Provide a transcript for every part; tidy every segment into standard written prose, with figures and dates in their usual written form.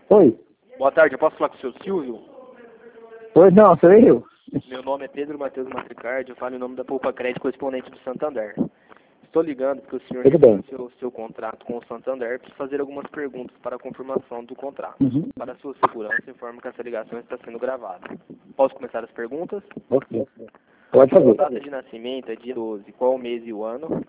Oi. Boa tarde, eu posso falar com o seu Silvio? Oi, não, sou eu. Meu nome é Pedro Matheus Matricardi, eu falo em nome da Poupa Crédito, correspondente do Santander. Estou ligando porque o senhor Tudo bem. iniciou seu contrato com o Santander para fazer algumas perguntas para a confirmação do contrato. Uhum. Para sua segurança, informo que essa ligação está sendo gravada. Posso começar as perguntas? Ok. Pode Sua fazer. data de nascimento é dia 12. Qual o mês e o ano?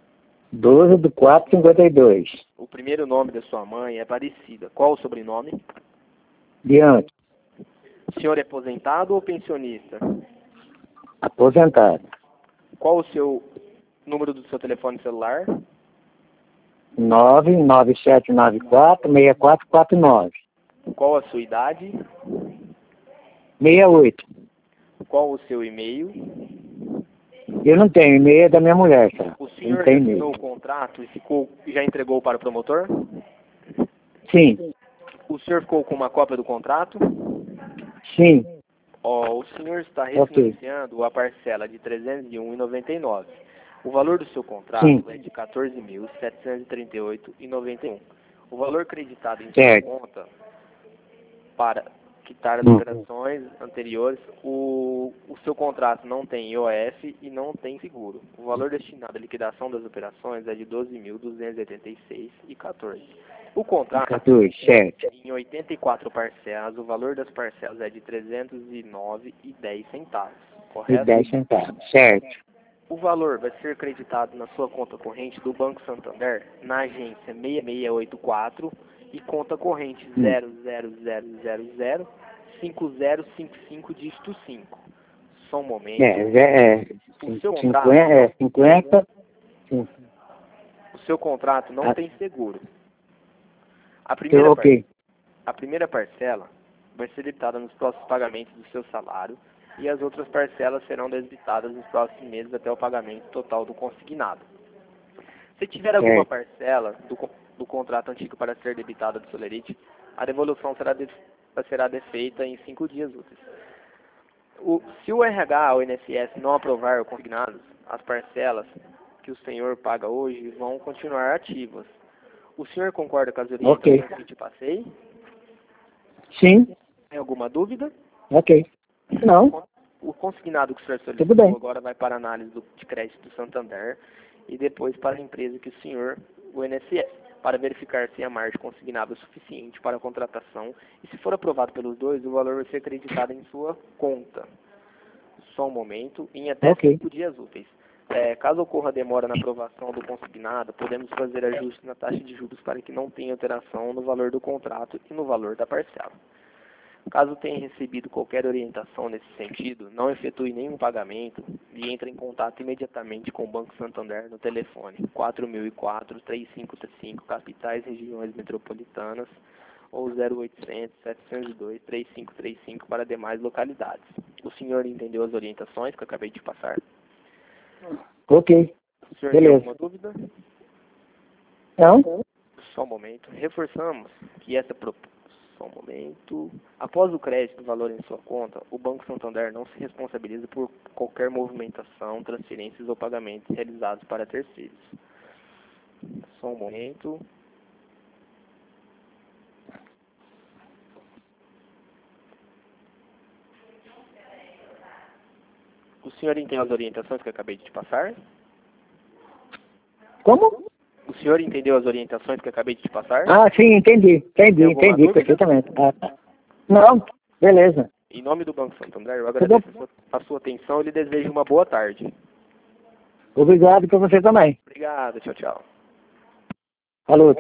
12/4/52. O primeiro nome da sua mãe é Aparecida. Qual o sobrenome? Diante. O senhor é aposentado ou pensionista? Aposentado. Qual o seu número do seu telefone celular? 99794-6449. Qual a sua idade? 68. Qual o seu e-mail? Eu não tenho e-mail, é da minha mulher, tá? O Eu não senhor já tenho assinou e-mail. o contrato e já entregou para o promotor? Sim. O senhor ficou com uma cópia do contrato? Sim. O senhor está Ok. refinanciando a parcela de R$ 301,99. O valor do seu contrato Sim. é de R$ 14.738,91. O valor creditado em sua Certo. conta para quitar as Hum. operações anteriores, o seu contrato não tem IOF e não tem seguro. O valor destinado à liquidação das operações é de R$ 12.286,14. O contrato 14, certo. em 84 parcelas, o valor das parcelas é de R$ 309,10, E correto? 10 centavos, certo. O valor vai ser creditado na sua conta corrente do Banco Santander, na agência 6684 e conta corrente 00005055 dígito 5. Só um momento. O seu contrato, 50. Sim. o seu contrato não Ah. tem seguro. A Ok. primeira parcela vai ser debitada nos próximos pagamentos do seu salário e as outras parcelas serão debitadas nos próximos meses até o pagamento total do consignado. Se tiver alguma Certo. parcela do contrato antigo para ser debitada do Solerite, a devolução será feita em 5 dias úteis. Se o RH ou o INSS não aprovar o consignado, as parcelas que o senhor paga hoje vão continuar ativas. O senhor concorda com as orientações Ok. que te passei? Sim. Tem alguma dúvida? Ok. Não. O consignado que o senhor Tudo bem. solicitou agora vai para a análise de crédito do Santander e depois para a empresa que o senhor, o INSS, para verificar se a margem consignada é suficiente para a contratação e, se for aprovado pelos dois, o valor vai ser acreditado em sua conta. Só um momento, em até Ok. 5 dias úteis. Caso ocorra demora na aprovação do consignado, podemos fazer ajustes na taxa de juros para que não tenha alteração no valor do contrato e no valor da parcela. Caso tenha recebido qualquer orientação nesse sentido, não efetue nenhum pagamento e entre em contato imediatamente com o Banco Santander no telefone 4004-3535, capitais regiões metropolitanas, ou 0800-702-3535 para demais localidades. O senhor entendeu as orientações que eu acabei de passar? Ok. O senhor tem Beleza. alguma dúvida? Não? Só um momento. Reforçamos que Só um momento. Após o crédito do valor em sua conta, o Banco Santander não se responsabiliza por qualquer movimentação, transferências ou pagamentos realizados para terceiros. Só um momento. O senhor entendeu as orientações que eu acabei de te passar? Como? O senhor entendeu as orientações que eu acabei de te passar? Ah, sim, entendi. Tem alguma dúvida? Perfeitamente. Ah, tá. Não, beleza. Em nome do Banco Santander, eu agradeço a sua atenção e lhe desejo uma boa tarde. Obrigado para você também. Obrigado, tchau, tchau. Falou.